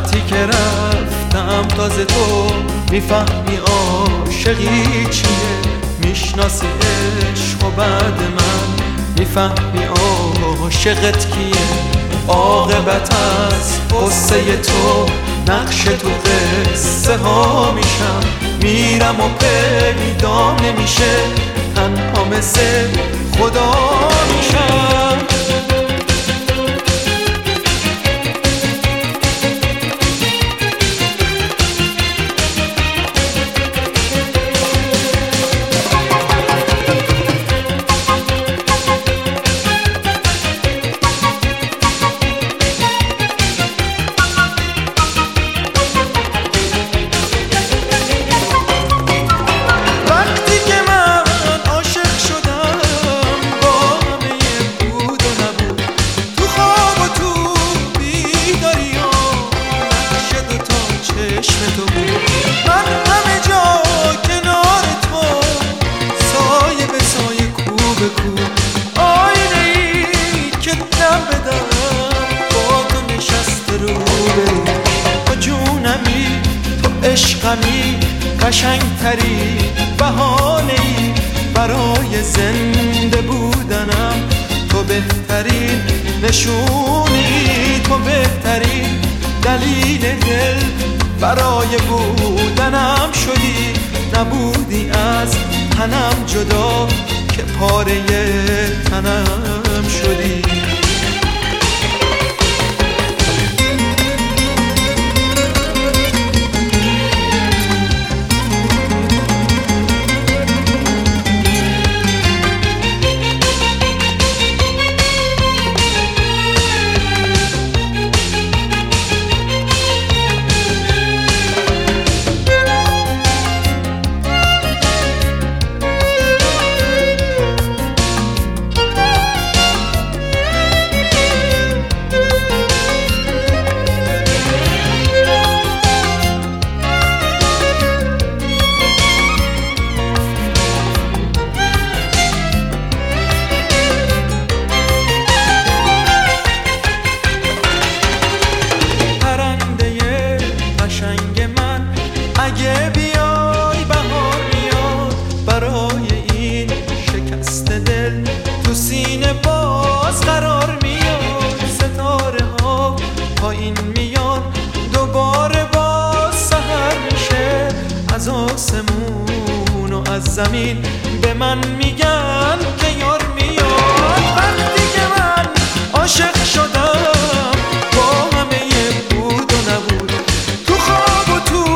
وقتی که رفتم تازه تو میفهمی عاشقی چیه، میشناسی عشق و بعد من میفهمی عاشقت کیه. عاقبت از قصه تو نقش تو قصه ها میشم، میرم و پیدا نمیشه، تنها مثل خدا میشم. من همه جا کنار تو، سایه به سایه، کو به کو، آینه ای که دم بدم با تو نشسته رو برو. تو جونمی، تو عشقمی، قشنگتری بهانه ای برای زنده بودنم. تو بهترین نشونی، تو بهترین دلیل دل برای بودنم شدی. نبودی از تنم جدا که پاره تنم شدی. اگه بیای بهار میاد برای این شکست دل، تو سینه باز قرار میاد. ستاره ها پایین میان، دوباره باز سحر میشه. از آسمون و از زمین به من میگن که یار میاد. وقتی که من عاشق شدم با همه بود و نبود، تو خواب و تو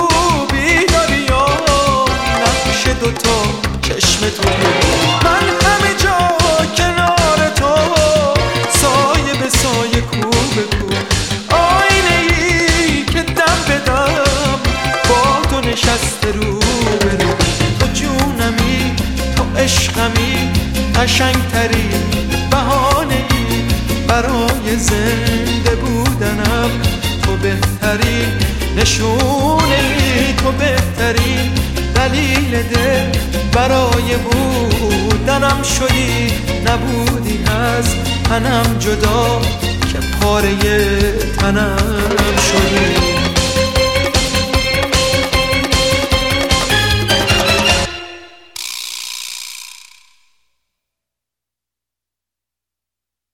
دوتا چشم تو بود. من همه جا کنار تو، سایه به سایه، کو به کو، آینه ای که دم بدم با تو نشسته رو برو. تو جونمی، تو عشقمی، قشنگتری بهانه ای برای زنده بودنم. تو بهترین نشونه ای، تو بهترین دلیل دل برای بودنم شدی. نبودی از تنم جدا که پاره تنم شدی.